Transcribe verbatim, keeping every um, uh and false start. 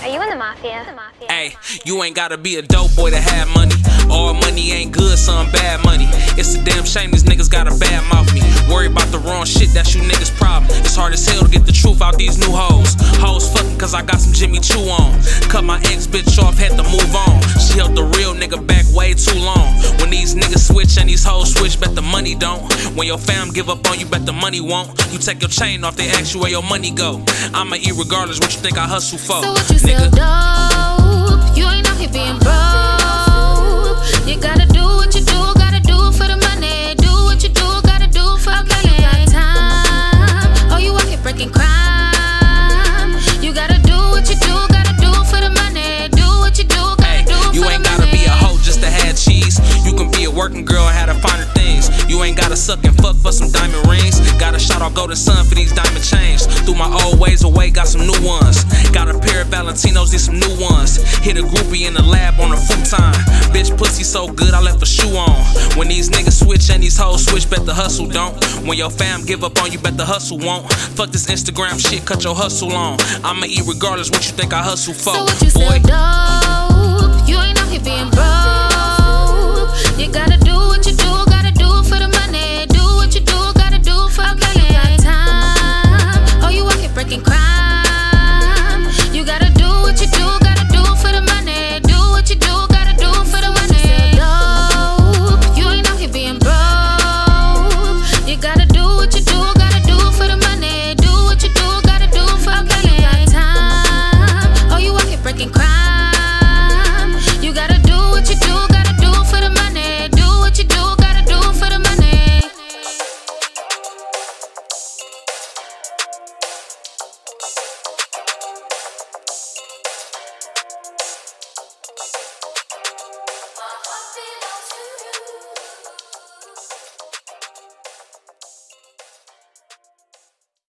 Are you in the mafia? Hey, you ain't gotta be a dope boy to have money. All money ain't good, some bad money. It's a damn shame these niggas gotta bad mouth me. Worry about the wrong shit, that's you niggas' problem. It's hard as hell to get the truth out these new hoes. Hoes fucking cause I got some Jimmy Choo on. Cut my ex bitch off, had to move on. She held the real nigga back way too long. When these niggas switch and these hoes switch, bet the money don't. When your fam give up on you, bet the money won't. You take your chain off, they ask you where your money go. I'ma eat regardless what you think I hustle for. So what you nigga. sell dope? You ain't out here being broke. You gotta do what you do, gotta do for the money. Do what you do, gotta do for the money. You got time? Oh, you out here breaking crime? You gotta do what you do, gotta do for the money. Do what you do, gotta hey, do for you the ain't money. gotta be a hoe just to have cheese. You can be a working girl and have to finer things. You ain't gotta suck and fuck for some diamond rings. Got a shot, I'll go to sun for these diamond chains. Threw my old ways away, got some new ones. Got a pair of Valentinos, these some new ones. Hit a groupie in the lab on a futon. Bitch pussy so good, I left a shoe on. When these niggas switch and these hoes switch, bet the hustle don't. When your fam give up on you, bet the hustle won't. Fuck this Instagram shit, cut your hustle on. I'ma eat regardless what you think I hustle for. So what you boy. sell dope? You ain't out here being broke. You gotta